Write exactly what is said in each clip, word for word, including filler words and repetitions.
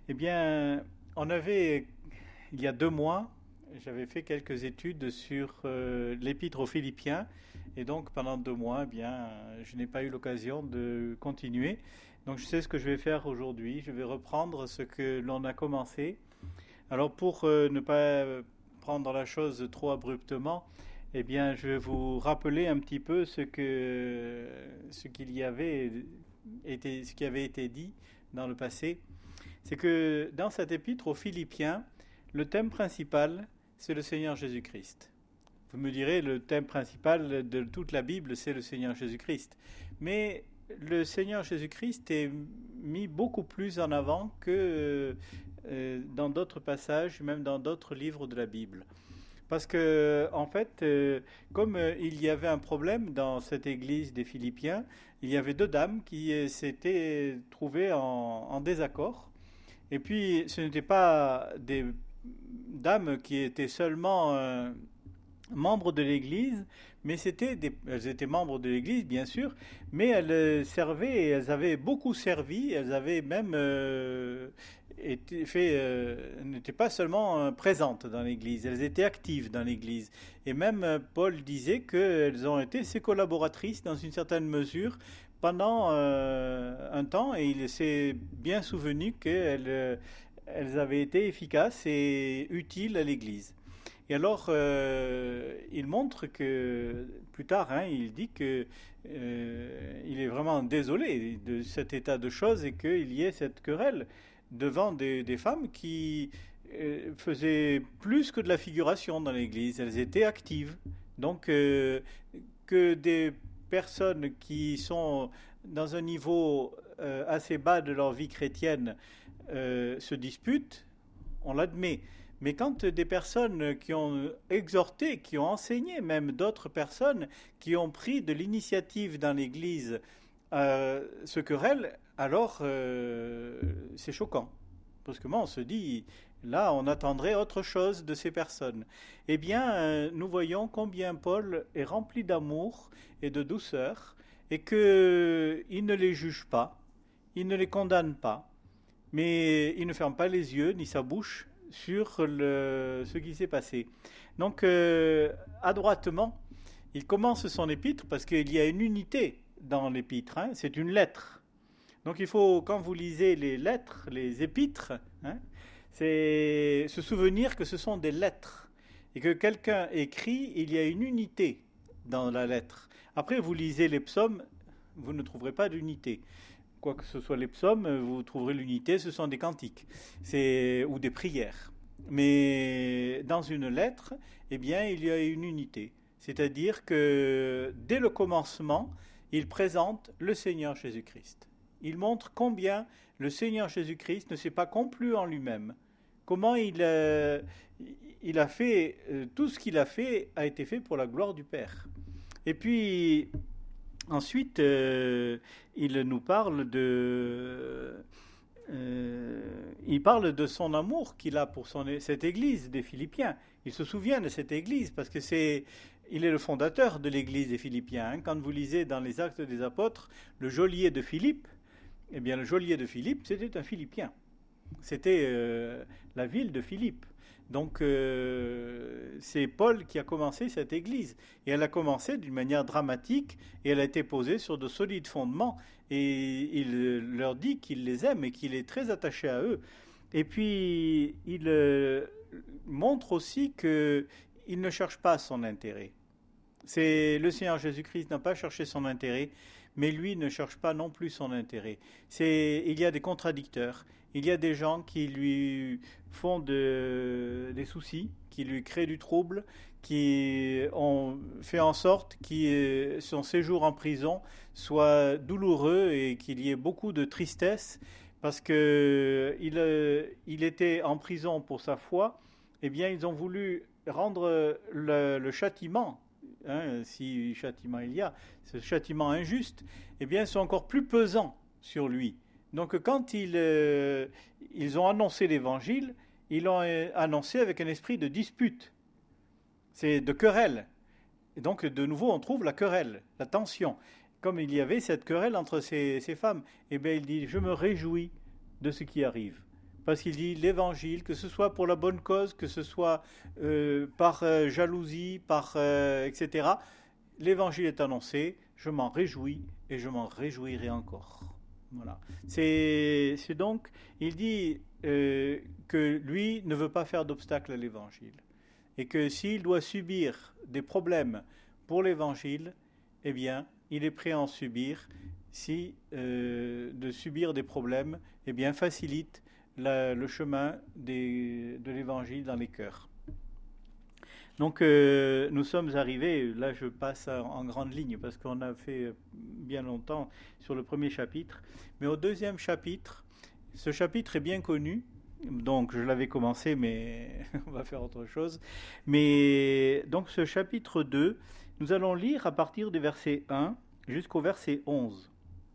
Eh bien, on avait, il y a deux mois, j'avais fait quelques études sur euh, l'Épître aux Philippiens, et donc pendant deux mois, eh bien, je n'ai pas eu l'occasion de continuer. Donc je sais ce que je vais faire aujourd'hui. Je vais reprendre ce que l'on a commencé. Alors pour euh, ne pas prendre la chose trop abruptement, eh bien, je vais vous rappeler un petit peu ce que ce qu'il y avait été, ce qui avait été dit dans le passé. C'est que dans cet épître aux Philippiens, le thème principal, c'est le Seigneur Jésus-Christ. Vous me direz, le thème principal de toute la Bible, c'est le Seigneur Jésus-Christ. Mais le Seigneur Jésus-Christ est mis beaucoup plus en avant que euh, dans d'autres passages, même dans d'autres livres de la Bible. Parce que, en fait, euh, comme euh, il y avait un problème dans cette église des Philippiens, il y avait deux dames qui euh, s'étaient trouvées en, en désaccord. Et puis, ce n'étaient pas des dames qui étaient seulement euh, membres de l'Église, mais c'était des, elles étaient membres de l'Église, bien sûr, mais elles servaient, et elles avaient beaucoup servi, elles avaient même euh, été fait, euh, n'étaient pas seulement euh, présentes dans l'Église, elles étaient actives dans l'Église. Et même euh, Paul disait qu'elles ont été ses collaboratrices dans une certaine mesure pendant euh, un temps, et il s'est bien souvenu qu'elles euh, elles avaient été efficaces et utiles à l'Église. Et alors, euh, il montre que, plus tard, hein, il dit que euh, il est vraiment désolé de cet état de choses et qu'il y ait cette querelle devant des, des femmes qui euh, faisaient plus que de la figuration dans l'Église. Elles étaient actives. Donc, euh, que des personnes qui sont dans un niveau euh, assez bas de leur vie chrétienne euh, se disputent, on l'admet. Mais quand des personnes qui ont exhorté, qui ont enseigné même d'autres personnes, qui ont pris de l'initiative dans l'Église, euh, se querellent, alors euh, c'est choquant. Parce que moi, on se dit, là, on attendrait autre chose de ces personnes. Eh bien, euh, nous voyons combien Paul est rempli d'amour et de douceur, et qu'il ne les juge pas, il ne les condamne pas, mais il ne ferme pas les yeux ni sa bouche sur le, ce qui s'est passé. Donc, euh, adroitement, il commence son épître parce qu'il y a une unité dans l'épître, hein, c'est une lettre. Donc, il faut, quand vous lisez les lettres, les épîtres, hein, c'est se souvenir que ce sont des lettres et que quelqu'un écrit, il y a une unité dans la lettre. Après, vous lisez les psaumes, vous ne trouverez pas d'unité. Quoi que ce soit les psaumes, vous trouverez l'unité, ce sont des cantiques c'est, ou des prières. Mais dans une lettre, eh bien, il y a une unité. C'est-à-dire que dès le commencement, il présente le Seigneur Jésus-Christ. Il montre combien le Seigneur Jésus-Christ ne s'est pas complu en lui-même. Comment il, euh, il a fait, euh, tout ce qu'il a fait a été fait pour la gloire du Père. Et puis, ensuite, euh, il nous parle de, euh, il parle de son amour qu'il a pour son, cette église des Philippiens. Il se souvient de cette église parce que c'est, il est le fondateur de l'église des Philippiens. Hein. Quand vous lisez dans les Actes des Apôtres, le geôlier de Philippe, eh bien le geôlier de Philippe, c'était un Philippien. C'était euh, la ville de Philippe. Donc euh, c'est Paul qui a commencé cette église. Et elle a commencé d'une manière dramatique et elle a été posée sur de solides fondements. Et il leur dit qu'il les aime et qu'il est très attaché à eux. Et puis il euh, montre aussi qu'il ne cherche pas son intérêt. C'est, le Seigneur Jésus-Christ n'a pas cherché son intérêt, mais lui ne cherche pas non plus son intérêt. C'est, il y a des contradicteurs. Il y a des gens qui lui font de, des soucis, qui lui créent du trouble, qui ont fait en sorte que son séjour en prison soit douloureux et qu'il y ait beaucoup de tristesse parce qu'il il était en prison pour sa foi. Eh bien, ils ont voulu rendre le, le châtiment, hein, si châtiment il y a, ce châtiment injuste, eh bien, sont encore plus pesants sur lui. Donc quand ils, euh, ils ont annoncé l'évangile, ils l'ont annoncé avec un esprit de dispute, c'est de querelle. Et donc de nouveau on trouve la querelle, la tension. Comme il y avait cette querelle entre ces, ces femmes, eh bien il dit, je me réjouis de ce qui arrive. parce qu'il dit l'évangile, que ce soit pour la bonne cause, que ce soit euh, par euh, jalousie, par euh, et cetera. L'évangile est annoncé, je m'en réjouis et je m'en réjouirai encore. Voilà. C'est, c'est donc, il dit euh, que lui ne veut pas faire d'obstacle à l'évangile et que s'il doit subir des problèmes pour l'évangile, eh bien, il est prêt à en subir si euh, de subir des problèmes, eh bien, facilite la, le chemin des, de l'évangile dans les cœurs. Donc euh, nous sommes arrivés, là je passe en grande ligne parce qu'on a fait bien longtemps sur le premier chapitre, mais au deuxième chapitre, ce chapitre est bien connu, donc je l'avais commencé mais on va faire autre chose, mais donc ce chapitre deux, nous allons lire à partir du verset un jusqu'au verset onze.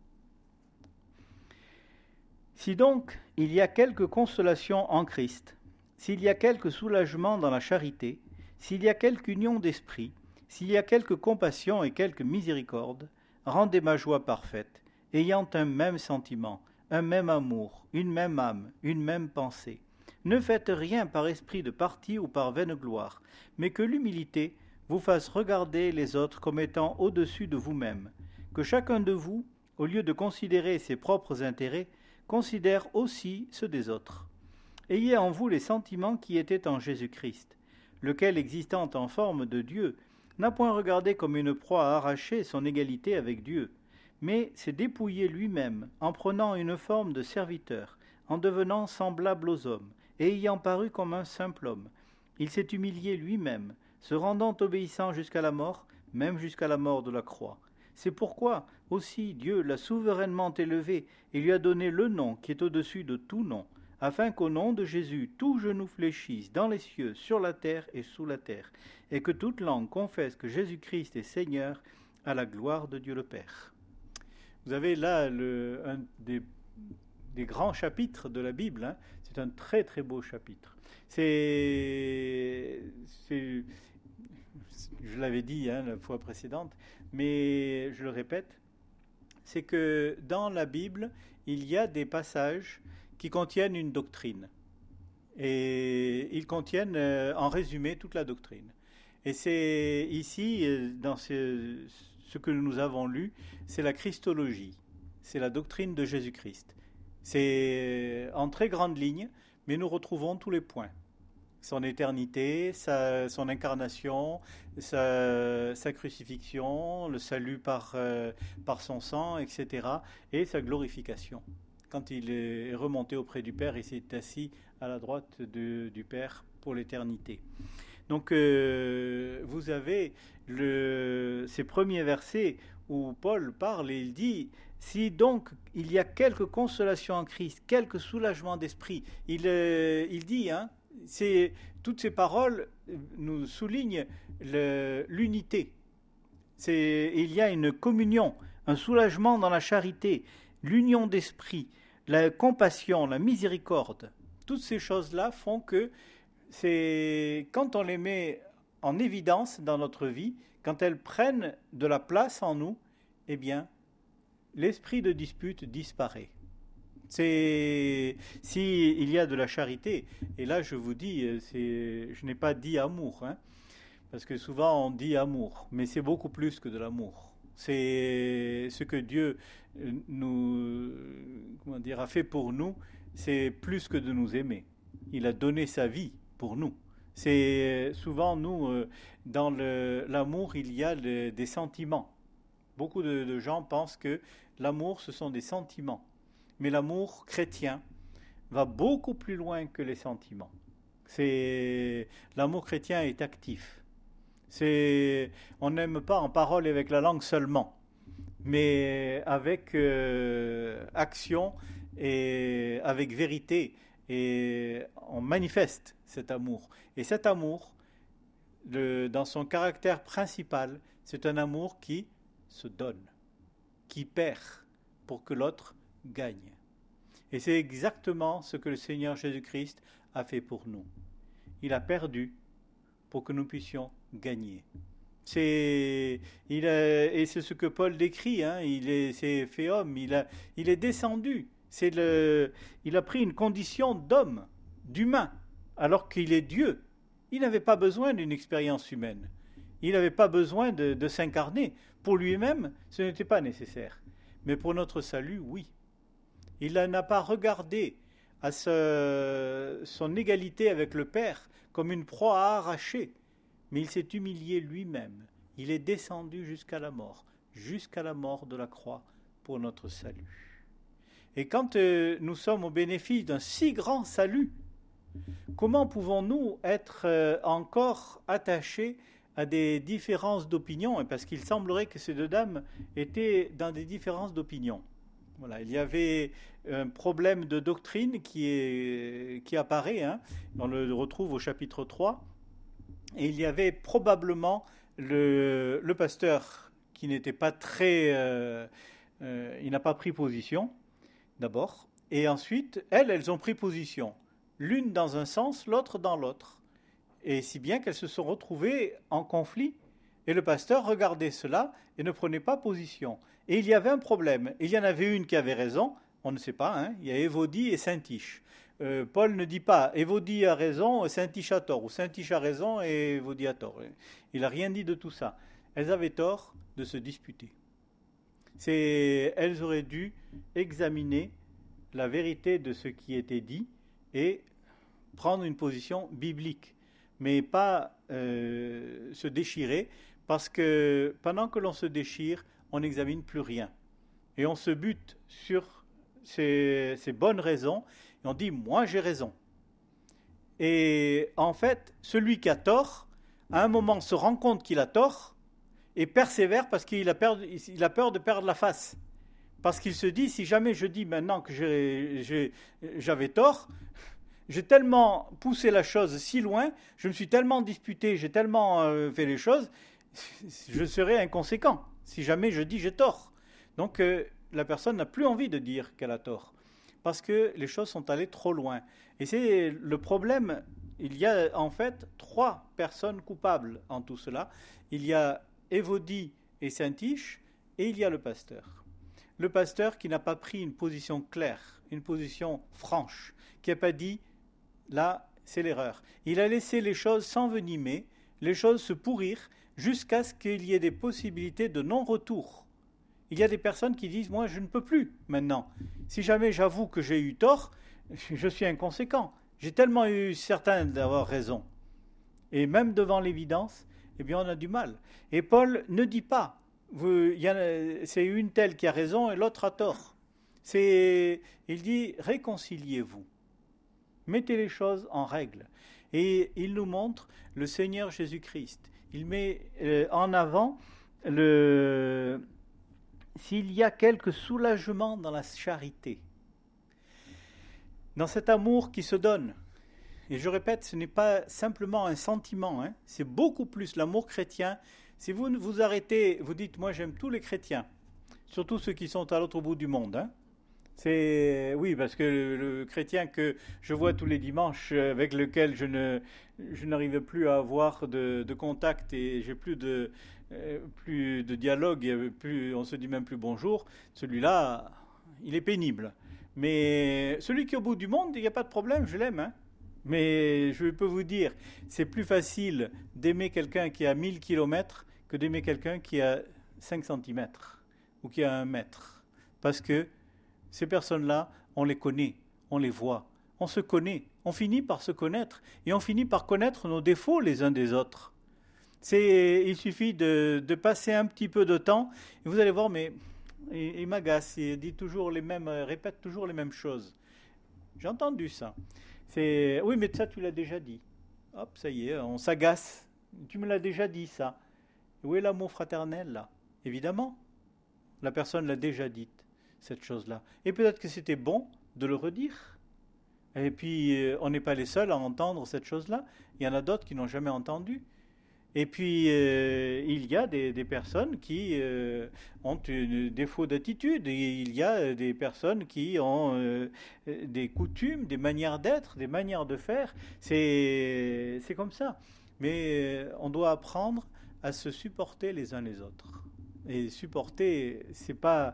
Si donc il y a quelque consolation en Christ, s'il y a quelque soulagement dans la charité, s'il y a quelque union d'esprit, s'il y a quelque compassion et quelque miséricorde, rendez ma joie parfaite, ayant un même sentiment, un même amour, une même âme, une même pensée. Ne faites rien par esprit de parti ou par vaine gloire, mais que l'humilité vous fasse regarder les autres comme étant au-dessus de vous-même, que chacun de vous, au lieu de considérer ses propres intérêts, considère aussi ceux des autres. Ayez en vous les sentiments qui étaient en Jésus-Christ, lequel, existant en forme de Dieu, n'a point regardé comme une proie à arracher son égalité avec Dieu, mais s'est dépouillé lui-même en prenant une forme de serviteur, en devenant semblable aux hommes, et ayant paru comme un simple homme. Il s'est humilié lui-même, se rendant obéissant jusqu'à la mort, même jusqu'à la mort de la croix. C'est pourquoi aussi Dieu l'a souverainement élevé et lui a donné le nom qui est au-dessus de tout nom, afin qu'au nom de Jésus, tout genou fléchisse dans les cieux, sur la terre et sous la terre, et que toute langue confesse que Jésus-Christ est Seigneur, à la gloire de Dieu le Père. Vous avez là le, un des, des grands chapitres de la Bible, hein. C'est un très très beau chapitre. C'est, c'est je l'avais dit hein, la fois précédente, mais je le répète, c'est que dans la Bible, il y a des passages qui contiennent une doctrine. Et ils contiennent euh, en résumé toute la doctrine. Et c'est ici, euh, dans ce, ce que nous avons lu, c'est la Christologie. C'est la doctrine de Jésus-Christ. C'est en très grande ligne, mais nous retrouvons tous les points. Son éternité, sa, son incarnation, sa, sa crucifixion, le salut par, euh, par son sang, et cetera, et sa glorification. Quand il est remonté auprès du Père, il s'est assis à la droite de, du Père pour l'éternité. Donc, euh, vous avez le, ces premiers versets où Paul parle et il dit « Si donc il y a quelque consolation en Christ, quelque soulagement d'esprit », il, euh, il dit, hein, c'est, toutes ces paroles nous soulignent le, l'unité. C'est, il y a une communion, un soulagement dans la charité, l'union d'esprit, la compassion, la miséricorde. Toutes ces choses-là font que c'est, quand on les met en évidence dans notre vie, quand elles prennent de la place en nous, eh bien, l'esprit de dispute disparaît. C'est, si il y a de la charité, et là je vous dis, c'est, je n'ai pas dit amour, hein, parce que souvent on dit amour, mais c'est beaucoup plus que de l'amour. C'est ce que Dieu nous, comment dire, a fait pour nous, c'est plus que de nous aimer. Il a donné sa vie pour nous. C'est souvent nous, dans le, l'amour, il y a le, des sentiments. Beaucoup de, de gens pensent que l'amour, ce sont des sentiments. Mais l'amour chrétien va beaucoup plus loin que les sentiments. C'est, l'amour chrétien est actif. C'est, on n'aime pas en parole et avec la langue seulement, mais avec euh, action et avec vérité. Et on manifeste cet amour. Et cet amour, le, dans son caractère principal, c'est un amour qui se donne, qui perd pour que l'autre gagne. Et c'est exactement ce que le Seigneur Jésus-Christ a fait pour nous. Il a perdu pour que nous puissions gagner. C'est, il a, et c'est ce que Paul décrit, hein, il est, c'est fait homme, il, a, il est descendu. C'est le, il a pris une condition d'homme, d'humain, alors qu'il est Dieu. Il n'avait pas besoin d'une expérience humaine. Il n'avait pas besoin de, de s'incarner. Pour lui-même, ce n'était pas nécessaire. Mais pour notre salut, oui. Il n'a pas regardé à ce, son égalité avec le Père comme une proie à arracher, mais il s'est humilié lui-même. Il est descendu jusqu'à la mort, jusqu'à la mort de la croix pour notre salut. Et quand euh, nous sommes au bénéfice d'un si grand salut, comment pouvons-nous être euh, encore attachés à des différences d'opinion? Parce qu'il semblerait que ces deux dames étaient dans des différences d'opinion. Voilà, il y avait un problème de doctrine qui, est, qui apparaît, hein, on le retrouve au chapitre trois, et il y avait probablement le, le pasteur qui n'était pas très... Euh, euh, il n'a pas pris position, d'abord, et ensuite, elles, elles ont pris position, l'une dans un sens, l'autre dans l'autre, et si bien qu'elles se sont retrouvées en conflit, et le pasteur regardait cela et ne prenait pas position. Et il y avait un problème. Il y en avait une qui avait raison, on ne sait pas, hein, il y a Évodie et Saint-Tiche. Euh, Paul ne dit pas Évodie a raison, Saint-Tiche a tort, ou Saint-Tiche a raison et Évodie a tort. Il n'a rien dit de tout ça. Elles avaient tort de se disputer. C'est, elles auraient dû examiner la vérité de ce qui était dit et prendre une position biblique, mais pas euh, se déchirer, parce que pendant que l'on se déchire, on n'examine plus rien. Et on se bute sur ces, ces bonnes raisons, et on dit « moi j'ai raison ». Et en fait, celui qui a tort, à un moment se rend compte qu'il a tort, et persévère parce qu'il a peur, il a peur de perdre la face. Parce qu'il se dit « si jamais je dis maintenant que j'ai, j'ai, j'avais tort », j'ai tellement poussé la chose si loin, je me suis tellement disputé, j'ai tellement euh, fait les choses, je serai inconséquent si jamais je dis j'ai tort. Donc euh, la personne n'a plus envie de dire qu'elle a tort, parce que les choses sont allées trop loin. Et c'est le problème, il y a en fait trois personnes coupables en tout cela. Il y a Évodie et Saint-Tiche, et il y a le pasteur. Le pasteur qui n'a pas pris une position claire, une position franche, qui n'a pas dit là, c'est l'erreur. Il a laissé les choses s'envenimer, les choses se pourrir, jusqu'à ce qu'il y ait des possibilités de non-retour. Il y a des personnes qui disent « moi, je ne peux plus maintenant. Si jamais j'avoue que j'ai eu tort, je suis inconséquent. J'ai tellement eu certain d'avoir raison. » Et même devant l'évidence, eh bien, on a du mal. Et Paul ne dit pas vous, il y a, c'est une telle qui a raison et l'autre a tort. C'est, il dit « réconciliez-vous ». Mettez les choses en règle. Et il nous montre le Seigneur Jésus-Christ. Il met euh, en avant le, s'il y a quelque soulagement dans la charité, dans cet amour qui se donne. Et je répète, ce n'est pas simplement un sentiment, hein, c'est beaucoup plus l'amour chrétien. Si vous vous arrêtez, vous dites « moi j'aime tous les chrétiens », surtout ceux qui sont à l'autre bout du monde, hein. C'est, oui, parce que le, le chrétien que je vois tous les dimanches, avec lequel je, ne, je n'arrive plus à avoir de, de contact et j'ai plus de, euh, plus de dialogue, et plus, on se dit même plus bonjour, celui-là, il est pénible. Mais celui qui est au bout du monde, il n'y a pas de problème, je l'aime. Hein. Mais je peux vous dire, c'est plus facile d'aimer quelqu'un qui a mille kilomètres que d'aimer quelqu'un qui a cinq centimètres ou qui a un mètre. Parce que ces personnes-là, on les connaît, on les voit, on se connaît, on finit par se connaître et on finit par connaître nos défauts les uns des autres. C'est, il suffit de, de passer un petit peu de temps et vous allez voir, mais il, il m'agace, il dit toujours les mêmes, répète toujours les mêmes choses. J'ai entendu ça. C'est, oui, mais ça tu l'as déjà dit. Hop, ça y est, on s'agace. Tu me l'as déjà dit ça. Où est l'amour fraternel là? Évidemment, la personne l'a déjà dite, cette chose-là. Et peut-être que c'était bon de le redire. Et puis, euh, on n'est pas les seuls à entendre cette chose-là. Il y en a d'autres qui n'ont jamais entendu. Et puis, euh, il y a des, des personnes qui euh, ont un défaut d'attitude. Et il y a des personnes qui ont euh, des coutumes, des manières d'être, des manières de faire. C'est, c'est comme ça. Mais on doit apprendre à se supporter les uns les autres. Et supporter, c'est pas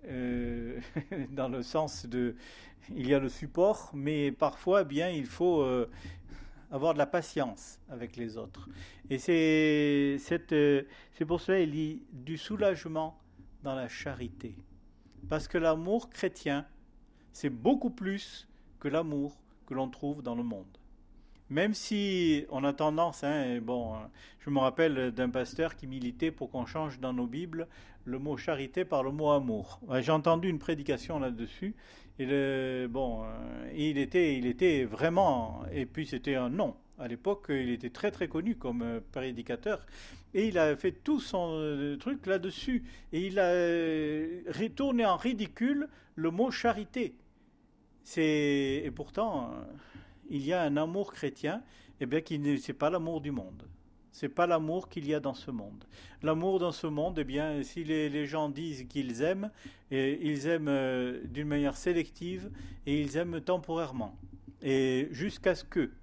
euh, dans le sens de, il y a le support, mais parfois, eh bien, il faut euh, avoir de la patience avec les autres. Et c'est, cette, euh, c'est pour cela qu'il dit du soulagement dans la charité. Parce que l'amour chrétien, c'est beaucoup plus que l'amour que l'on trouve dans le monde. Même si on a tendance, hein, bon, je me rappelle d'un pasteur qui militait pour qu'on change dans nos Bibles le mot charité par le mot amour. J'ai entendu une prédication là-dessus, et le, bon, il était, il était vraiment, et puis c'était un nom. À l'époque, il était très très connu comme prédicateur, et il a fait tout son truc là-dessus, et il a retourné en ridicule le mot charité. C'est, et pourtant, il y a un amour chrétien, eh bien, qui ne, c'est pas l'amour du monde. C'est pas l'amour qu'il y a dans ce monde. L'amour dans ce monde, eh bien, si les, les gens disent qu'ils aiment, et ils aiment euh, d'une manière sélective et ils aiment temporairement. Et jusqu'à ce que.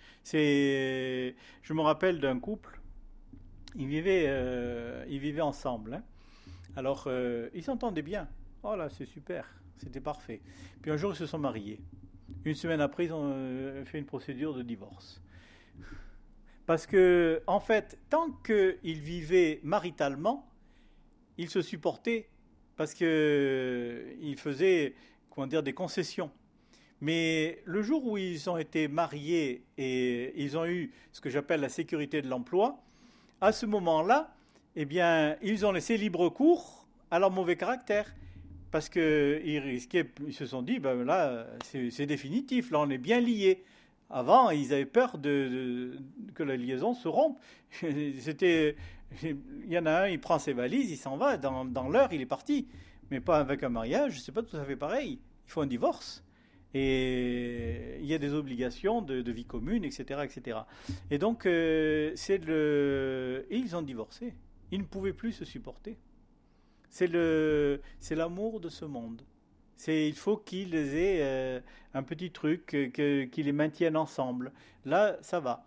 C'est, je me rappelle d'un couple, ils vivaient, euh, ils vivaient ensemble. Hein. Alors, euh, ils s'entendaient bien. Oh là, c'est super, c'était parfait. Puis un jour, ils se sont mariés. Une semaine après, ils ont fait une procédure de divorce. Parce que, en fait, tant qu'ils vivaient maritalement, ils se supportaient parce qu'ils faisaient, comment dire, des concessions. Mais le jour où ils ont été mariés et ils ont eu ce que j'appelle la sécurité de l'emploi, à ce moment-là, eh bien, ils ont laissé libre cours à leur mauvais caractère. Parce qu'ils risquaient, ils se sont dit, ben là, c'est, c'est définitif, là, on est bien liés. Avant, ils avaient peur de, de, que la liaison se rompe. C'était, il y en a un, il prend ses valises, il s'en va, dans, dans l'heure, il est parti. Mais pas avec un mariage, c'est pas tout à fait pareil. Il faut un divorce. Et il y a des obligations de, de vie commune, et cetera, et cetera. Et donc, euh, c'est le, et ils ont divorcé. Ils ne pouvaient plus se supporter. C'est, le, c'est l'amour de ce monde. C'est, il faut qu'ils aient euh, un petit truc, que, qu'ils les maintiennent ensemble. Là, ça va.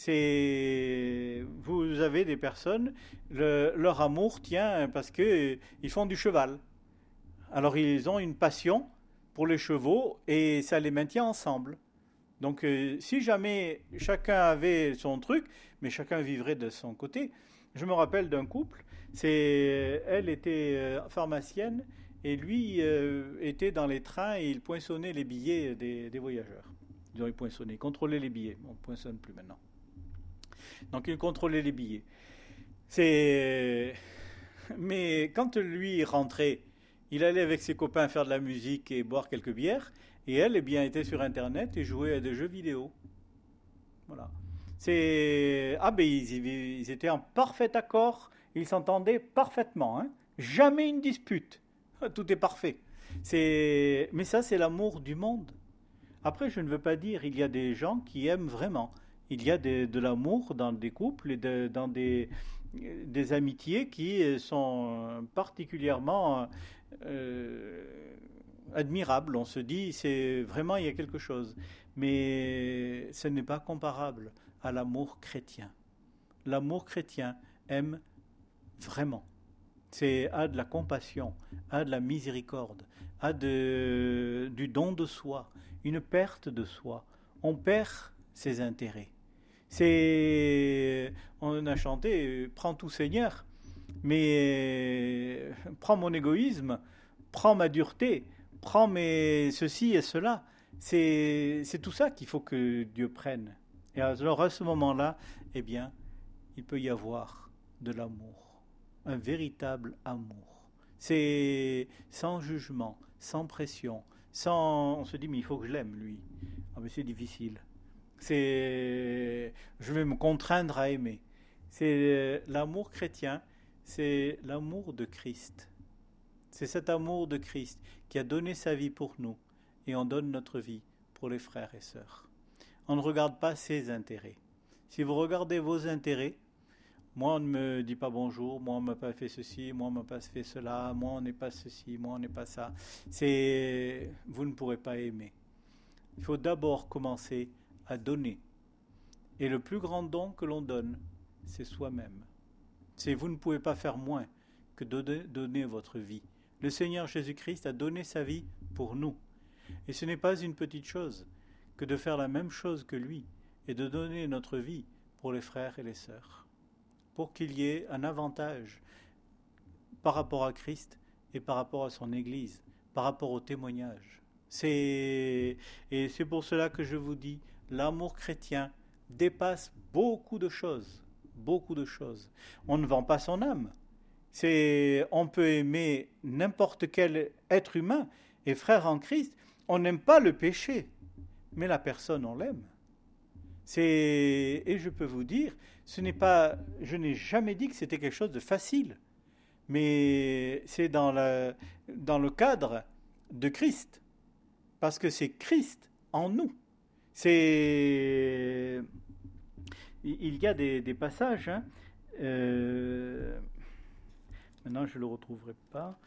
C'est, vous avez des personnes, le, leur amour tient parce qu'ils font du cheval. Alors, ils ont une passion pour les chevaux et ça les maintient ensemble. Donc, euh, si jamais chacun avait son truc, mais chacun vivrait de son côté. Je me rappelle d'un couple. C'est, elle était euh, pharmacienne et lui euh, était dans les trains et il poinçonnait les billets des, des voyageurs. Ils ont poinçonné, contrôlait les billets. On ne poinçonne plus maintenant. Donc il contrôlait les billets. C'est... Mais quand lui rentrait, il allait avec ses copains faire de la musique et boire quelques bières. Et elle, eh bien, était sur Internet et jouait à des jeux vidéo. Voilà. C'est... Ah ben ils, ils étaient en parfait accord. Ils s'entendaient parfaitement, hein. Jamais une dispute. Tout est parfait. C'est... Mais ça, c'est l'amour du monde. Après, je ne veux pas dire il y a des gens qui aiment vraiment. Il y a de, de l'amour dans des couples et de, dans des, des amitiés qui sont particulièrement euh, admirables. On se dit, c'est vraiment, il y a quelque chose. Mais ce n'est pas comparable à l'amour chrétien. L'amour chrétien aime vraiment. C'est a de la compassion, a de la miséricorde, a de, du don de soi, une perte de soi. On perd ses intérêts. C'est, on a chanté « Prends tout Seigneur », mais prends mon égoïsme, prends ma dureté, prends mes ceci et cela. C'est, c'est tout ça qu'il faut que Dieu prenne. Et alors à ce moment-là, eh bien, il peut y avoir de l'amour. Un véritable amour. C'est sans jugement, sans pression, sans... On se dit, mais il faut que je l'aime, lui. Ah, mais c'est difficile. C'est... Je vais me contraindre à aimer. C'est l'amour chrétien, c'est l'amour de Christ. C'est cet amour de Christ qui a donné sa vie pour nous. Et on donne notre vie pour les frères et sœurs. On ne regarde pas ses intérêts. Si vous regardez vos intérêts, moi, on ne me dit pas bonjour, moi, on ne m'a pas fait ceci, moi, on ne m'a pas fait cela, moi, on n'est pas ceci, moi, on n'est pas ça. C'est... Vous ne pourrez pas aimer. Il faut d'abord commencer à donner. Et le plus grand don que l'on donne, c'est soi-même. C'est vous ne pouvez pas faire moins que de donner votre vie. Le Seigneur Jésus-Christ a donné sa vie pour nous. Et ce n'est pas une petite chose que de faire la même chose que lui et de donner notre vie pour les frères et les sœurs, pour qu'il y ait un avantage par rapport à Christ et par rapport à son Église, par rapport au témoignage. C'est, et c'est pour cela que je vous dis, l'amour chrétien dépasse beaucoup de choses, beaucoup de choses. On ne vend pas son âme. C'est, on peut aimer n'importe quel être humain, et frère en Christ, on n'aime pas le péché, mais la personne, on l'aime. C'est, et je peux vous dire, ce n'est pas, je n'ai jamais dit que c'était quelque chose de facile, mais c'est dans, la, dans le cadre de Christ, parce que c'est Christ en nous. C'est, il y a des, des passages, hein, euh, maintenant je ne le retrouverai pas.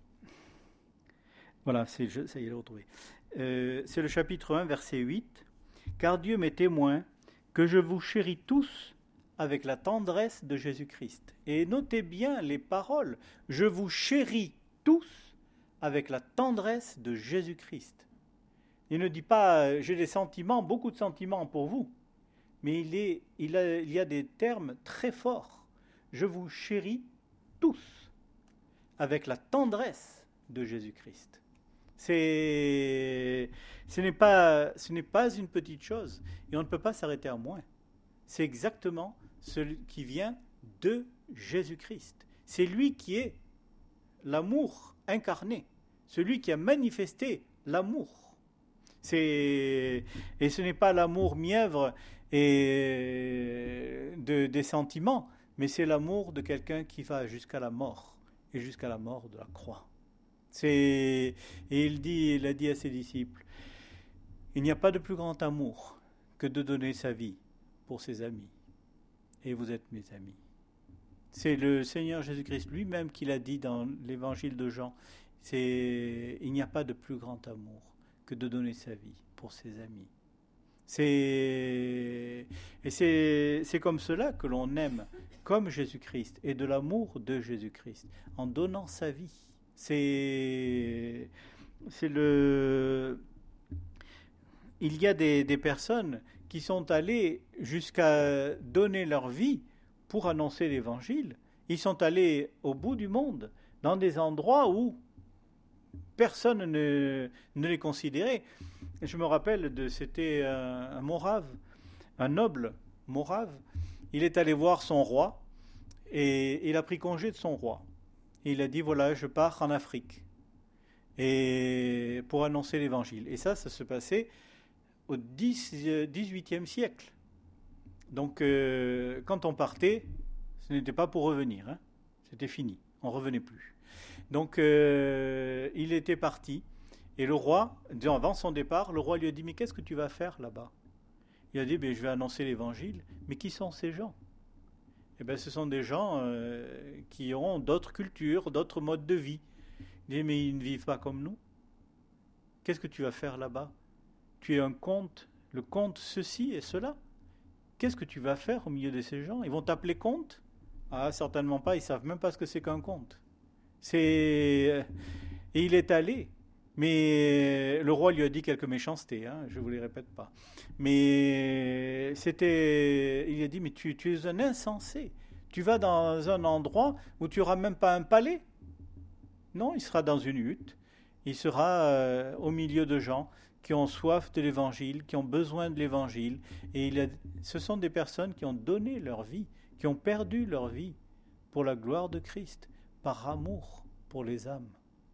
Voilà, c'est, je, ça y est, je l'ai retrouvé. Euh, c'est le chapitre un, verset huit. « Car Dieu m'est témoin que je vous chéris tous avec la tendresse de Jésus-Christ. » Et notez bien les paroles. « Je vous chéris tous avec la tendresse de Jésus-Christ. » Il ne dit pas « j'ai des sentiments, beaucoup de sentiments pour vous ». Mais il, est, il, a, il y a des termes très forts. « Je vous chéris tous avec la tendresse de Jésus-Christ. » C'est, ce n'est pas, ce n'est pas une petite chose et on ne peut pas s'arrêter à moins. C'est exactement ce qui vient de Jésus-Christ. C'est lui qui est l'amour incarné, celui qui a manifesté l'amour. C'est, et ce n'est pas l'amour mièvre et de, des sentiments, mais c'est l'amour de quelqu'un qui va jusqu'à la mort et jusqu'à la mort de la croix. C'est, et il, dit, il a dit à ses disciples, il n'y a pas de plus grand amour que de donner sa vie pour ses amis. Et vous êtes mes amis. C'est le Seigneur Jésus-Christ lui-même qui l'a dit dans l'évangile de Jean. C'est, il n'y a pas de plus grand amour que de donner sa vie pour ses amis. C'est, et c'est, c'est comme cela que l'on aime, comme Jésus-Christ, et de l'amour de Jésus-Christ, en donnant sa vie. C'est, c'est le... Il y a des, des personnes qui sont allées jusqu'à donner leur vie pour annoncer l'Évangile. Ils sont allés au bout du monde, dans des endroits où personne ne, ne les considérait. Je me rappelle, de, c'était un, un Morave, un noble Morave. Il est allé voir son roi et il a pris congé de son roi. Et il a dit, voilà, je pars en Afrique et pour annoncer l'Évangile. Et ça, ça se passait au dix-huitième siècle. Donc, euh, quand on partait, ce n'était pas pour revenir. Hein. C'était fini. On ne revenait plus. Donc, euh, il était parti. Et le roi, avant son départ, le roi lui a dit, mais qu'est-ce que tu vas faire là-bas? Il a dit, ben, je vais annoncer l'Évangile. Mais qui sont ces gens? Eh bien, ce sont des gens euh, qui ont d'autres cultures, d'autres modes de vie. Il dit, mais ils ne vivent pas comme nous. Qu'est-ce que tu vas faire là-bas? Tu es un comte, le comte ceci et cela. Qu'est-ce que tu vas faire au milieu de ces gens? Ils vont t'appeler comte? Ah, certainement pas, ils ne savent même pas ce que c'est qu'un comte. C'est... Et il est allé. Mais le roi lui a dit quelques méchancetés, hein, je ne vous les répète pas. Mais c'était, il a dit, mais tu, tu es un insensé. Tu vas dans un endroit où tu n'auras même pas un palais. Non, il sera dans une hutte. Il sera euh, au milieu de gens qui ont soif de l'Évangile, qui ont besoin de l'Évangile. Et il a, ce sont des personnes qui ont donné leur vie, qui ont perdu leur vie pour la gloire de Christ, par amour pour les âmes.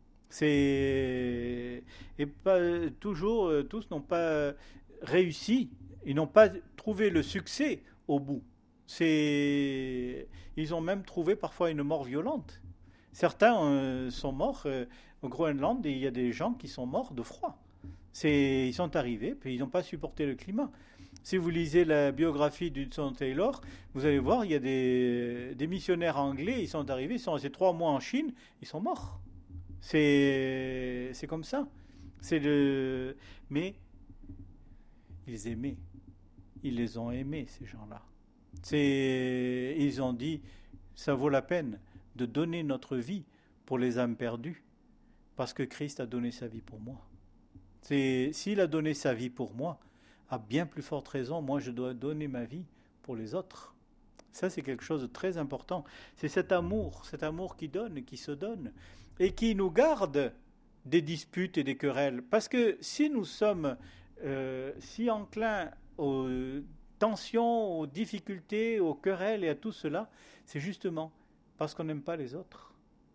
C'est et pas toujours tous n'ont pas réussi, ils n'ont pas trouvé le succès au bout. C'est ils ont même trouvé parfois une mort violente. Certains euh, sont morts euh, au Groenland et il y a des gens qui sont morts de froid. C'est ils sont arrivés puis ils n'ont pas supporté le climat. Si vous lisez la biographie d'Hudson Taylor, vous allez voir il y a des des missionnaires anglais, ils sont arrivés, ils sont restés trois mois en Chine, ils sont morts. C'est, c'est comme ça. C'est le... Mais ils aimaient. Ils les ont aimés, ces gens-là. C'est... Ils ont dit, ça vaut la peine de donner notre vie pour les âmes perdues. Parce que Christ a donné sa vie pour moi. C'est, s'il a donné sa vie pour moi, à bien plus forte raison, moi je dois donner ma vie pour les autres. Ça, c'est quelque chose de très important. C'est cet amour, cet amour qui donne et qui se donne, et qui nous garde des disputes et des querelles. Parce que si nous sommes euh, si enclins aux tensions, aux difficultés, aux querelles et à tout cela, c'est justement parce qu'on n'aime pas les autres.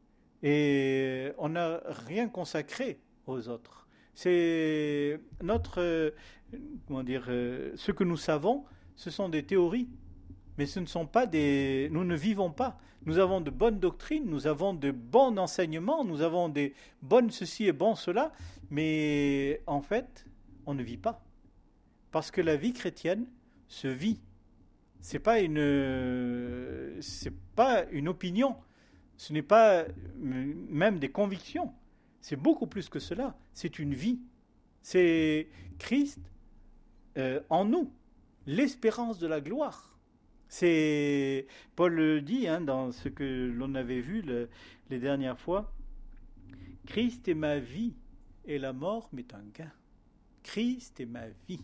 Et on n'a rien consacré aux autres. C'est notre, euh, comment dire, euh, ce que nous savons, ce sont des théories, mais ce ne sont pas des, nous ne vivons pas. Nous avons de bonnes doctrines, nous avons de bons enseignements, nous avons des bonnes ceci et bon cela, mais en fait, on ne vit pas, parce que la vie chrétienne se vit. C'est pas une, c'est pas une opinion, ce n'est pas même des convictions. C'est beaucoup plus que cela. C'est une vie. C'est Christ euh, en nous, l'espérance de la gloire. C'est Paul le dit hein, dans ce que l'on avait vu le, les dernières fois. Christ est ma vie et la mort m'est un gain. Christ est ma vie.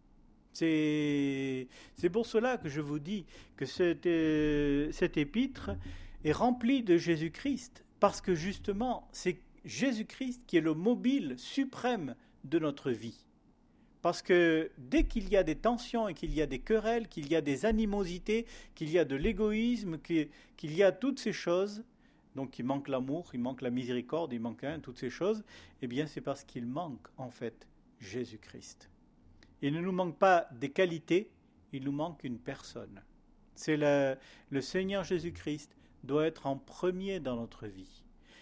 C'est, c'est pour cela que je vous dis que cette, euh, cet épître est rempli de Jésus-Christ, parce que justement, c'est Jésus-Christ qui est le mobile suprême de notre vie. Parce que dès qu'il y a des tensions et qu'il y a des querelles, qu'il y a des animosités, qu'il y a de l'égoïsme, qu'il y a toutes ces choses, donc il manque l'amour, il manque la miséricorde, il manque hein, toutes ces choses, eh bien c'est parce qu'il manque en fait Jésus-Christ. Il ne nous manque pas des qualités, il nous manque une personne. C'est le, le Seigneur Jésus-Christ doit être en premier dans notre vie.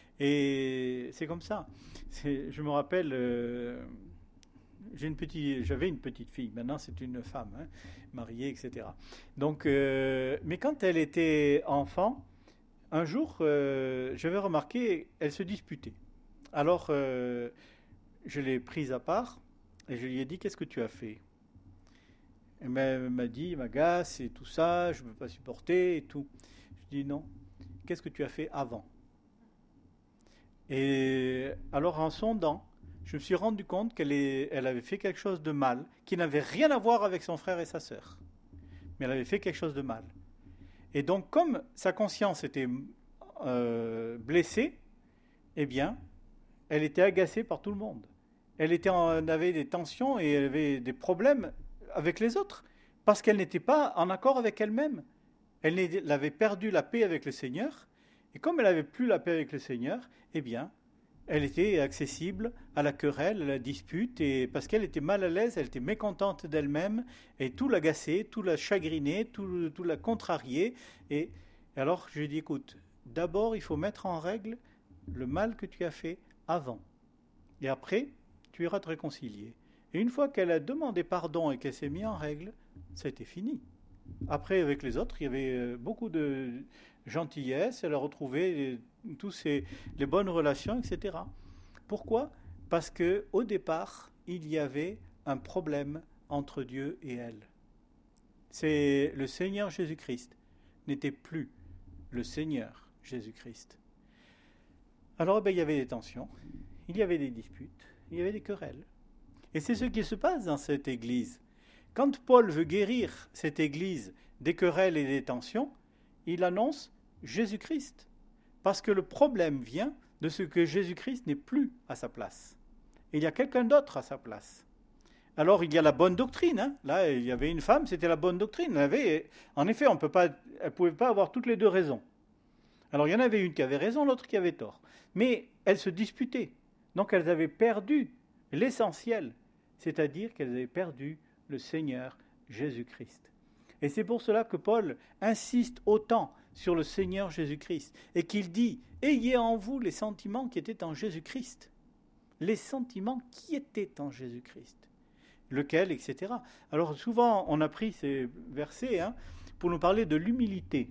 Et c'est comme ça. C'est, je me rappelle, euh, j'ai une petite, j'avais une petite fille, maintenant c'est une femme, hein, mariée, et cetera. Donc, euh, mais quand elle était enfant, un jour, euh, j'avais remarqué, elle se disputait. Alors, euh, je l'ai prise à part et je lui ai dit, qu'est-ce que tu as fait ? Elle m'a dit, m'agace et tout ça, je ne peux pas supporter et tout. Je dis, non, qu'est-ce que tu as fait avant ? Et alors, en sondant, je me suis rendu compte qu'elle est, elle avait fait quelque chose de mal, qui n'avait rien à voir avec son frère et sa sœur. Mais elle avait fait quelque chose de mal. Et donc, comme sa conscience était euh, blessée, eh bien, elle était agacée par tout le monde. Elle était en, avait des tensions et elle avait des problèmes avec les autres, parce qu'elle n'était pas en accord avec elle-même. Elle, elle avait perdu la paix avec le Seigneur, et comme elle n'avait plus la paix avec le Seigneur, eh bien, elle était accessible à la querelle, à la dispute, et parce qu'elle était mal à l'aise, elle était mécontente d'elle-même, et tout l'agaçait, tout la chagrinait, tout, tout la contrariait. Et alors, je lui ai dit, écoute, d'abord, il faut mettre en règle le mal que tu as fait avant. Et après, tu iras te réconcilier. Et une fois qu'elle a demandé pardon et qu'elle s'est mise en règle, ça a été fini. Après, avec les autres, il y avait beaucoup de gentillesse, elle a retrouvé tous ces, les bonnes relations, et cetera. Pourquoi ? Parce qu'au départ, il y avait un problème entre Dieu et elle. C'est le Seigneur Jésus-Christ n'était plus le Seigneur Jésus-Christ. Alors, ben, il y avait des tensions, il y avait des disputes, il y avait des querelles. Et c'est ce qui se passe dans cette église. Quand Paul veut guérir cette église des querelles et des tensions, il annonce Jésus-Christ. Parce que le problème vient de ce que Jésus-Christ n'est plus à sa place. Et il y a quelqu'un d'autre à sa place. Alors il y a la bonne doctrine. Hein. Là, il y avait une femme, c'était la bonne doctrine. Elle avait, en effet, on peut pas, elle ne pouvait pas avoir toutes les deux raisons. Alors il y en avait une qui avait raison, l'autre qui avait tort. Mais elles se disputaient. Donc elles avaient perdu l'essentiel, c'est-à-dire qu'elles avaient perdu le Seigneur Jésus-Christ. Et c'est pour cela que Paul insiste autant sur le Seigneur Jésus-Christ et qu'il dit « Ayez en vous les sentiments qui étaient en Jésus-Christ. » Les sentiments qui étaient en Jésus-Christ. Lequel, et cetera. Alors souvent, on a pris ces versets hein, pour nous parler de l'humilité.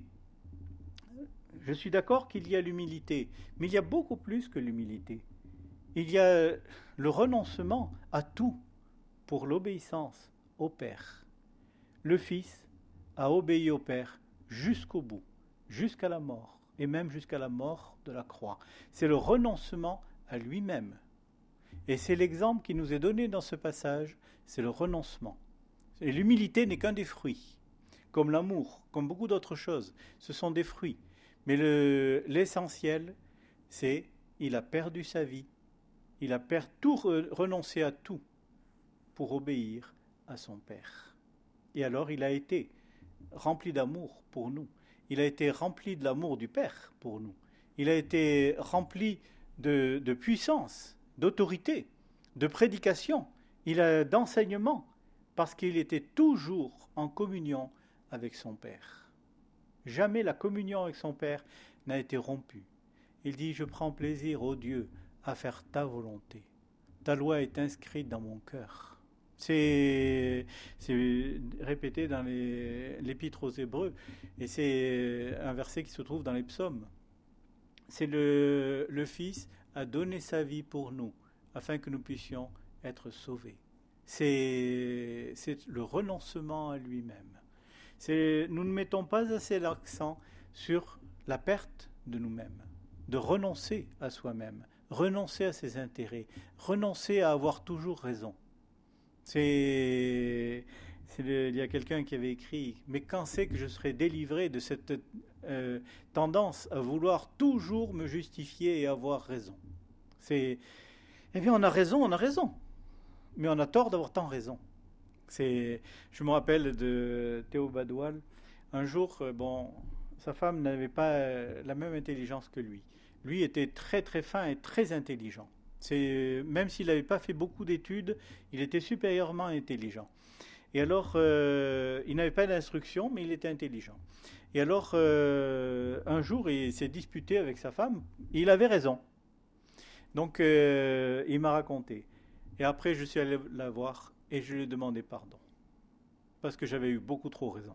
Je suis d'accord qu'il y a l'humilité, mais il y a beaucoup plus que l'humilité. Il y a le renoncement à tout pour l'obéissance au Père. Le Fils a obéi au Père jusqu'au bout, jusqu'à la mort, et même jusqu'à la mort de la croix. C'est le renoncement à lui-même. Et c'est l'exemple qui nous est donné dans ce passage, c'est le renoncement. Et l'humilité n'est qu'un des fruits, comme l'amour, comme beaucoup d'autres choses, ce sont des fruits. Mais le, l'essentiel, c'est il a perdu sa vie, il a perdu tout, renoncé à tout pour obéir à son Père. Et alors il a été rempli d'amour pour nous. Il a été rempli de l'amour du Père pour nous. Il a été rempli de, de puissance, d'autorité, de prédication, il a d'enseignement, parce qu'il était toujours en communion avec son Père. Jamais la communion avec son Père n'a été rompue. Il dit, je prends plaisir, ô Dieu, à faire ta volonté. Ta loi est inscrite dans mon cœur. C'est, c'est répété dans les, l'Épître aux Hébreux, et c'est un verset qui se trouve dans les psaumes. C'est le, le Fils a donné sa vie pour nous, afin que nous puissions être sauvés. C'est, c'est le renoncement à lui-même. C'est, nous ne mettons pas assez l'accent sur la perte de nous-mêmes, de renoncer à soi-même, renoncer à ses intérêts, renoncer à avoir toujours raison. C'est, c'est le, il y a quelqu'un qui avait écrit « Mais quand c'est que je serai délivré de cette euh, tendance à vouloir toujours me justifier et avoir raison ?» C'est, eh bien, on a raison, on a raison, mais on a tort d'avoir tant raison. C'est, je me rappelle de Théo Badoual. Un jour, bon, sa femme n'avait pas la même intelligence que lui. Lui était très très fin et très intelligent. C'est, même s'il n'avait pas fait beaucoup d'études, il était supérieurement intelligent. Et alors, euh, il n'avait pas d'instruction, mais il était intelligent. Et alors, euh, un jour, il s'est disputé avec sa femme. Et il avait raison. Donc, euh, il m'a raconté. Et après, je suis allé la voir et je lui ai demandé pardon. Parce que j'avais eu beaucoup trop raison.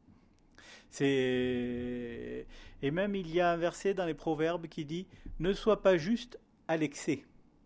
C'est... Et même, il y a un verset dans les Proverbes qui dit « Ne sois pas juste à l'excès ».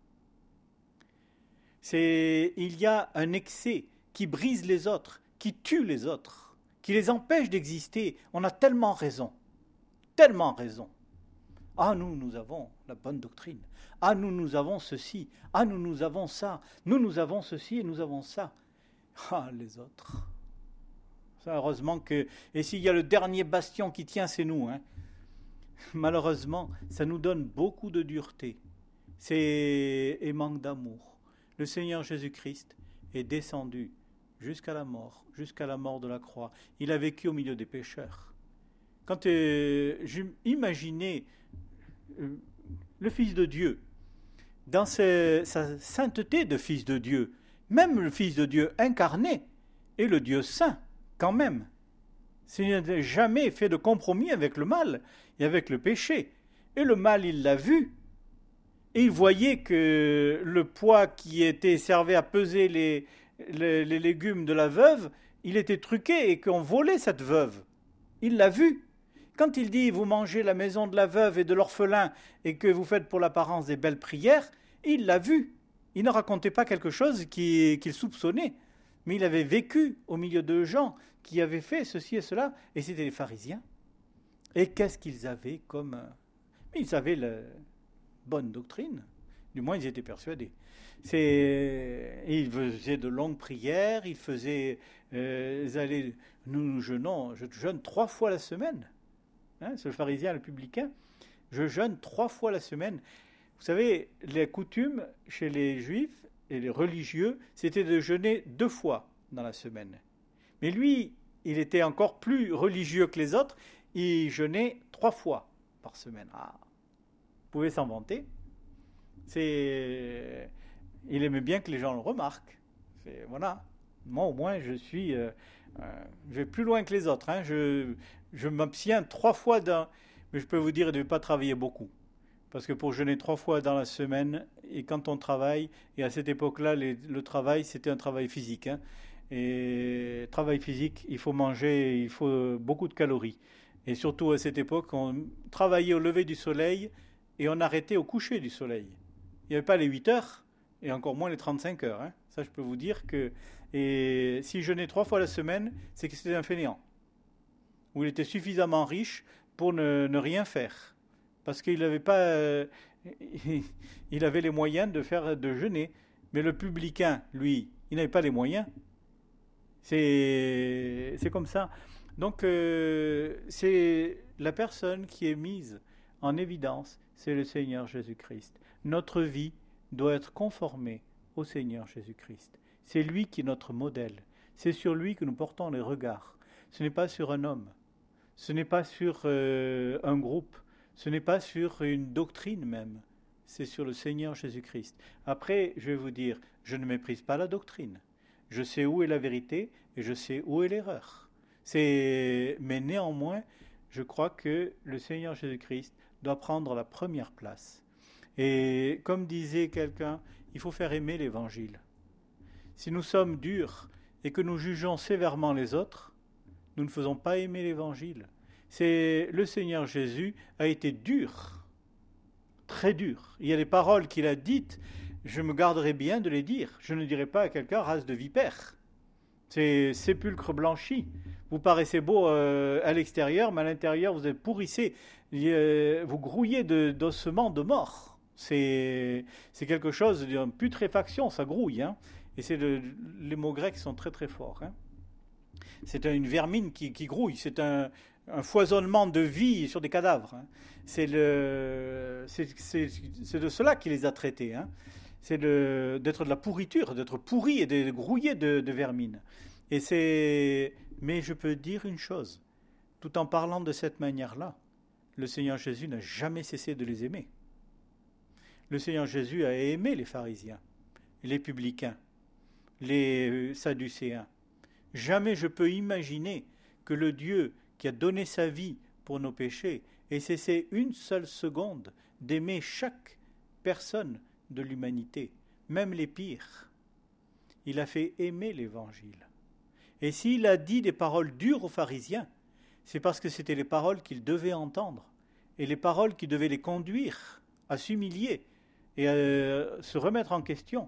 C'est... Il y a un excès qui brise les autres, qui tue les autres, qui les empêche d'exister. On a tellement raison. Tellement raison. Ah, nous, nous avons la bonne doctrine. Ah, nous, nous avons ceci. Ah, nous, nous avons ça. Nous, nous avons ceci et nous avons ça. Ah, les autres. Ça, heureusement que... Et s'il y a le dernier bastion qui tient, c'est nous. Hein. Malheureusement, ça nous donne beaucoup de dureté. C'est... Et manque d'amour. Le Seigneur Jésus-Christ est descendu jusqu'à la mort, jusqu'à la mort de la croix. Il a vécu au milieu des pécheurs. Quand euh, j'imaginais euh, le Fils de Dieu, dans ses, sa sainteté de Fils de Dieu, même le Fils de Dieu incarné est le Dieu saint, quand même. Il n'a jamais fait de compromis avec le mal et avec le péché. Et le mal, il l'a vu. Et il voyait que le poids qui était servi à peser les, les, les légumes de la veuve, il était truqué et qu'on volait cette veuve. Il l'a vu. Quand il dit « vous mangez la maison de la veuve et de l'orphelin et que vous faites pour l'apparence des belles prières », il l'a vu. Il ne racontait pas quelque chose qui, qu'il soupçonnait, mais il avait vécu au milieu de gens qui avaient fait ceci et cela, et c'était les pharisiens. Et qu'est-ce qu'ils avaient comme... Ils avaient la bonne doctrine, du moins ils étaient persuadés. C'est... Ils faisaient de longues prières, ils faisaient... Euh, ils allaient... Nous, nous jeûnons, je jeûne trois fois la semaine. Hein, c'est le pharisien, le publicain. Je jeûne trois fois la semaine. Vous savez, les coutumes chez les juifs et les religieux, c'était de jeûner deux fois dans la semaine. Mais lui, il était encore plus religieux que les autres. Il jeûnait trois fois par semaine. Ah, vous pouvez s'en vanter. C'est... Il aimait bien que les gens le remarquent. C'est... Voilà. Moi, au moins, je suis... Euh, euh, je vais plus loin que les autres. Hein. Je, je m'abstiens trois fois dans... Mais je peux vous dire de ne pas travailler beaucoup. Parce que pour jeûner trois fois dans la semaine, et quand on travaille, et à cette époque-là, les, le travail, c'était un travail physique. Hein. Et travail physique, il faut manger, il faut beaucoup de calories. Et surtout à cette époque, on travaillait au lever du soleil et on arrêtait au coucher du soleil. Il n'y avait pas les huit heures, et encore moins les trente-cinq heures. Hein. Ça, je peux vous dire que... Et si jeûnait trois fois la semaine, c'est que c'était un fainéant. Ou il était suffisamment riche pour ne, ne rien faire. Parce qu'il n'avait pas... Euh, il avait les moyens de faire de jeûner. Mais le publicain, lui, il n'avait pas les moyens. C'est, c'est comme ça. Donc, euh, c'est la personne qui est mise en évidence, c'est le Seigneur Jésus-Christ. Notre vie doit être conformée au Seigneur Jésus-Christ. C'est lui qui est notre modèle. C'est sur lui que nous portons les regards. Ce n'est pas sur un homme. Ce n'est pas sur euh, un groupe. Ce n'est pas sur une doctrine même. C'est sur le Seigneur Jésus-Christ. Après, je vais vous dire, je ne méprise pas la doctrine. Je sais où est la vérité et je sais où est l'erreur. C'est... Mais néanmoins, je crois que le Seigneur Jésus-Christ doit prendre la première place. Et comme disait quelqu'un, il faut faire aimer l'Évangile. Si nous sommes durs et que nous jugeons sévèrement les autres, nous ne faisons pas aimer l'Évangile. C'est le Seigneur Jésus a été dur, très dur. Il y a des paroles qu'il a dites, je me garderai bien de les dire. Je ne dirai pas à quelqu'un race de vipère. C'est sépulcre blanchi. Vous paraissez beau euh, à l'extérieur, mais à l'intérieur vous êtes pourrissé. Euh, vous grouillez de, d'ossements de mort. C'est, c'est quelque chose d'une putréfaction, ça grouille. Hein. Et c'est de, les mots grecs sont très très forts. Hein. C'est une vermine qui, qui grouille. C'est un, un foisonnement de vie sur des cadavres. Hein. C'est, le, c'est, c'est, c'est de cela qu'il les a traités. Hein. C'est de, d'être de la pourriture, d'être pourri et de grouiller de, de vermine. Et c'est... Mais je peux dire une chose, tout en parlant de cette manière-là, le Seigneur Jésus n'a jamais cessé de les aimer. Le Seigneur Jésus a aimé les pharisiens, les publicains, les sadducéens. Jamais je peux imaginer que le Dieu qui a donné sa vie pour nos péchés ait cessé une seule seconde d'aimer chaque personne de l'humanité, même les pires. Il a fait aimer l'Évangile. Et s'il a dit des paroles dures aux pharisiens, c'est parce que c'était les paroles qu'ils devaient entendre, et les paroles qui devaient les conduire à s'humilier et à se remettre en question.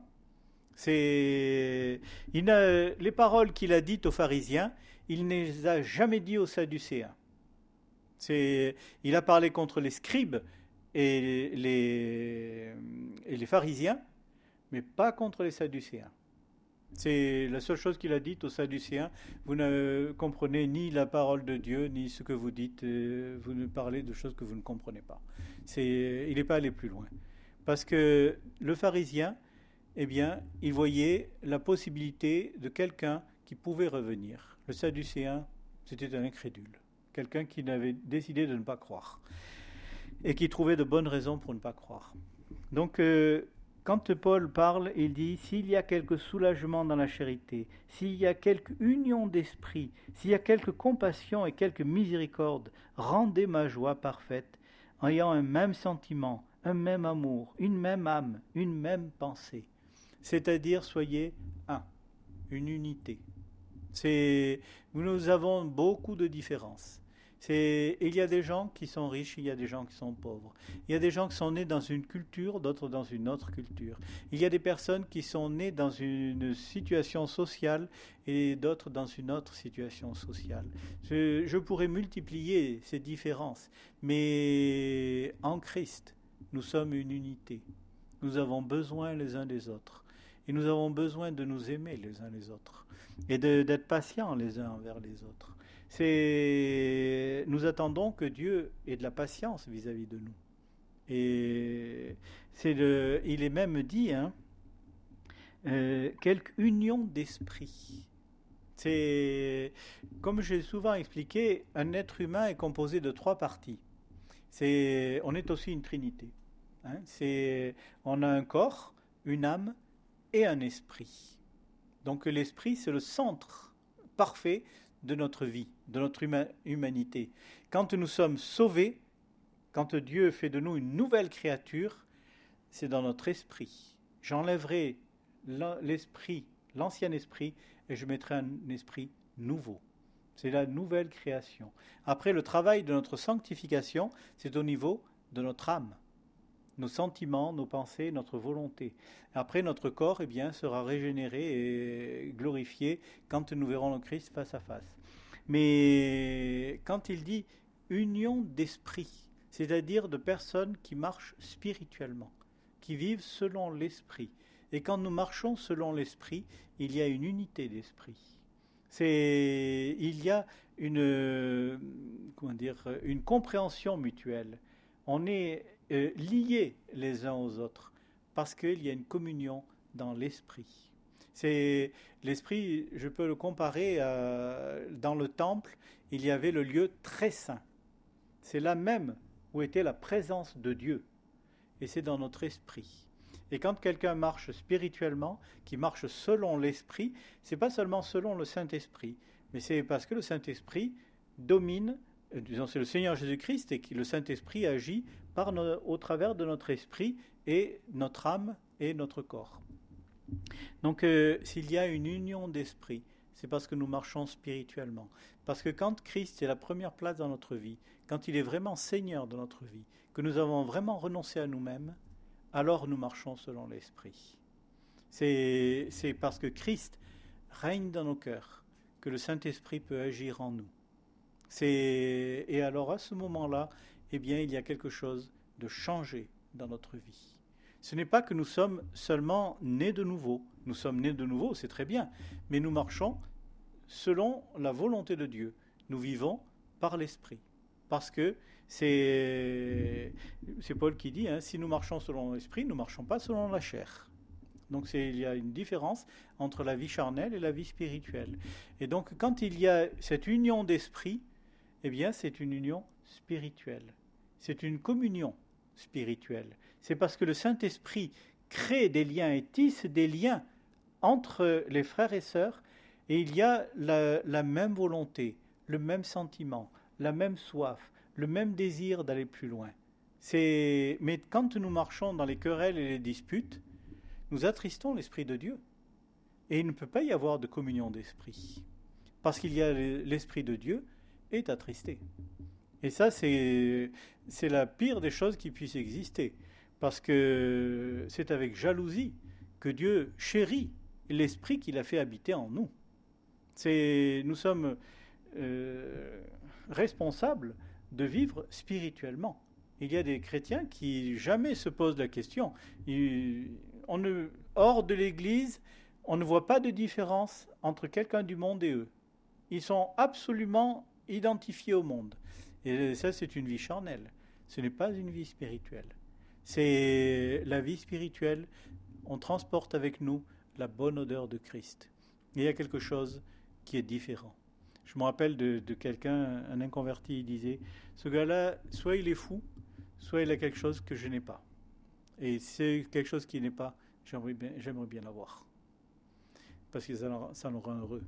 C'est... Il a... Les paroles qu'il a dites aux pharisiens, il ne les a jamais dites aux sadducéens. C'est... Il a parlé contre les scribes et les... et les pharisiens, mais pas contre les sadducéens. C'est la seule chose qu'il a dite aux sadducéens. Vous ne comprenez ni la parole de Dieu, ni ce que vous dites. Vous ne parlez de choses que vous ne comprenez pas. C'est... Il n'est pas allé plus loin. Parce que le pharisien, eh bien, il voyait la possibilité de quelqu'un qui pouvait revenir. Le sadducéen, c'était un incrédule. Quelqu'un qui n'avait décidé de ne pas croire. Et qui trouvait de bonnes raisons pour ne pas croire. Donc... Euh, Quand Paul parle, il dit « S'il y a quelque soulagement dans la charité, s'il y a quelque union d'esprit, s'il y a quelque compassion et quelque miséricorde, rendez ma joie parfaite, en ayant un même sentiment, un même amour, une même âme, une même pensée. » C'est-à-dire, soyez un, une unité. C'est, nous avons beaucoup de différences. C'est, il y a des gens qui sont riches, il y a des gens qui sont pauvres. Il y a des gens qui sont nés dans une culture, d'autres dans une autre culture. Il y a des personnes qui sont nées dans une situation sociale et d'autres dans une autre situation sociale. Je, je pourrais multiplier ces différences, mais en Christ, nous sommes une unité. Nous avons besoin les uns des autres. Et nous avons besoin de nous aimer les uns les autres. Et de, d'être patients les uns envers les autres. C'est... Nous attendons que Dieu ait de la patience vis-à-vis de nous. Et c'est le... il est même dit, hein, euh, quelque union d'esprit. C'est... Comme j'ai souvent expliqué, un être humain est composé de trois parties. C'est... On est aussi une trinité. Hein. C'est... On a un corps, une âme et un esprit. Donc l'esprit, c'est le centre parfait de notre vie, de notre huma- humanité. Quand nous sommes sauvés, quand Dieu fait de nous une nouvelle créature, c'est dans notre esprit. J'enlèverai l'esprit, l'ancien esprit, et je mettrai un esprit nouveau. C'est la nouvelle création. Après, le travail de notre sanctification, c'est au niveau de notre âme, nos sentiments, nos pensées, notre volonté. Après, notre corps, eh bien, sera régénéré et glorifié quand nous verrons le Christ face à face. Mais quand il dit union d'esprit, c'est-à-dire de personnes qui marchent spirituellement, qui vivent selon l'esprit. Et quand nous marchons selon l'esprit, il y a une unité d'esprit. C'est, il y a une, comment dire, une compréhension mutuelle. On est euh, liés les uns aux autres parce qu'il y a une communion dans l'esprit. C'est l'esprit, je peux le comparer à, dans le temple, il y avait le lieu très saint. C'est là même où était la présence de Dieu. Et c'est dans notre esprit. Et quand quelqu'un marche spirituellement, qui marche selon l'esprit, c'est pas seulement selon le Saint-Esprit, mais c'est parce que le Saint-Esprit domine, euh, disons c'est le Seigneur Jésus-Christ et que le Saint-Esprit agit par no, au travers de notre esprit et notre âme et notre corps. Donc euh, s'il y a une union d'esprit, c'est parce que nous marchons spirituellement. Parce que quand Christ est la première place dans notre vie, quand il est vraiment Seigneur de notre vie, que nous avons vraiment renoncé à nous-mêmes, alors nous marchons selon l'Esprit. C'est, c'est parce que Christ règne dans nos cœurs que le Saint-Esprit peut agir en nous. C'est, et alors à ce moment-là, eh bien, il y a quelque chose de changé dans notre vie. Ce n'est pas que nous sommes seulement nés de nouveau. Nous sommes nés de nouveau, c'est très bien, mais nous marchons selon la volonté de Dieu. Nous vivons par l'Esprit. Parce que c'est, c'est Paul qui dit, hein, si nous marchons selon l'esprit, nous ne marchons pas selon la chair. Donc c'est, il y a une différence entre la vie charnelle et la vie spirituelle. Et donc quand il y a cette union d'esprit, eh bien c'est une union spirituelle. C'est une communion spirituelle. C'est parce que le Saint-Esprit crée des liens et tisse des liens entre les frères et sœurs, et il y a la, la même volonté, le même sentiment, la même soif, le même désir d'aller plus loin. C'est... Mais quand nous marchons dans les querelles et les disputes, nous attristons l'Esprit de Dieu. Et il ne peut pas y avoir de communion d'esprit. Parce qu'il y a l'Esprit de Dieu est attristé. Et ça, c'est, c'est la pire des choses qui puissent exister. Parce que c'est avec jalousie que Dieu chérit l'Esprit qu'il a fait habiter en nous. C'est... Nous sommes... Euh... responsable de vivre spirituellement. Il y a des chrétiens qui jamais se posent la question. Ils, on ne, hors de l'Église, on ne voit pas de différence entre quelqu'un du monde et eux. Ils sont absolument identifiés au monde. Et ça, c'est une vie charnelle. Ce n'est pas une vie spirituelle. C'est la vie spirituelle. On transporte avec nous la bonne odeur de Christ. Il y a quelque chose qui est différent. Je me rappelle de, de quelqu'un, un inconverti, il disait, ce gars-là, soit il est fou, soit il a quelque chose que je n'ai pas. Et c'est quelque chose qu'il n'est pas, j'aimerais bien, j'aimerais bien l'avoir. Parce que ça, ça nous rend heureux.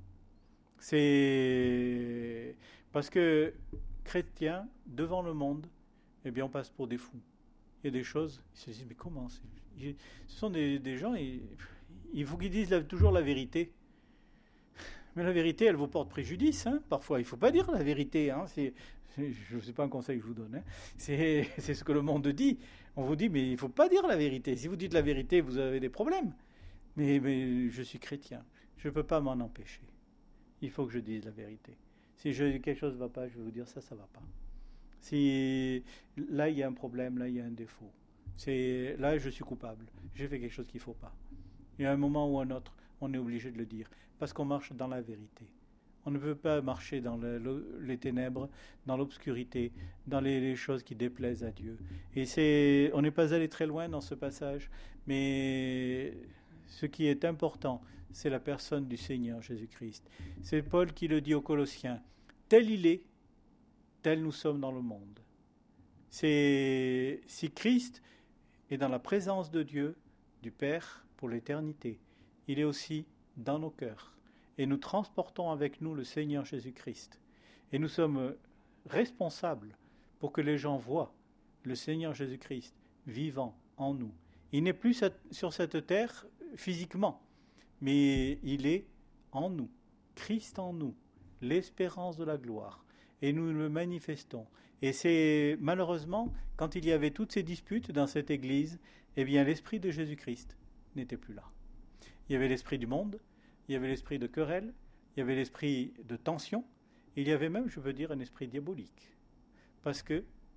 C'est parce que chrétiens, devant le monde, eh bien, on passe pour des fous. Il y a des choses, ils se disent, mais comment c'est... Ce sont des, des gens, il, il faut qu'ils disent la, toujours la vérité. Mais la vérité, elle vous porte préjudice, hein, parfois. Il ne faut pas dire la vérité. Hein, c'est, c'est, je ne sais pas un conseil que je vous donne. Hein, c'est, c'est ce que le monde dit. On vous dit, mais il ne faut pas dire la vérité. Si vous dites la vérité, vous avez des problèmes. Mais, mais je suis chrétien. Je ne peux pas m'en empêcher. Il faut que je dise la vérité. Si je, quelque chose ne va pas, je vais vous dire ça, ça ne va pas. Si là, il y a un problème, là, il y a un défaut. C'est, là, je suis coupable. J'ai fait quelque chose qu'il ne faut pas. Il y a un moment ou un autre, on est obligé de le dire. Parce qu'on marche dans la vérité. On ne peut pas marcher dans le, le, les ténèbres, dans l'obscurité, dans les, les choses qui déplaisent à Dieu. Et c'est, on n'est pas allé très loin dans ce passage, mais ce qui est important, c'est la personne du Seigneur Jésus-Christ. C'est Paul qui le dit aux Colossiens. Tel il est, tel nous sommes dans le monde. C'est, si Christ est dans la présence de Dieu, du Père, pour l'éternité, il est aussi dans nos cœurs. Et nous transportons avec nous le Seigneur Jésus-Christ. Et nous sommes responsables pour que les gens voient le Seigneur Jésus-Christ vivant en nous. Il n'est plus sur cette terre physiquement, mais il est en nous, Christ en nous, l'espérance de la gloire. Et nous le manifestons. Et c'est malheureusement, quand il y avait toutes ces disputes dans cette église, eh bien l'esprit de Jésus-Christ n'était plus là. Il y avait l'esprit du monde, il y avait l'esprit de querelle, il y avait l'esprit de tension, il y avait même, je veux dire, un esprit diabolique. Parce que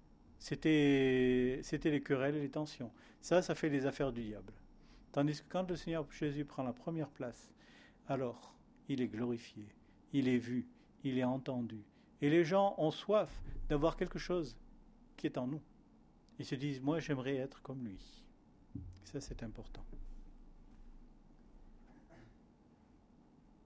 c'était, c'était les querelles et les tensions. Ça, ça fait les affaires du diable. Tandis que quand le Seigneur Jésus prend la première place, alors il est glorifié, il est vu, il est entendu. Et les gens ont soif d'avoir quelque chose qui est en nous. Ils se disent, moi j'aimerais être comme lui. Ça, c'est important.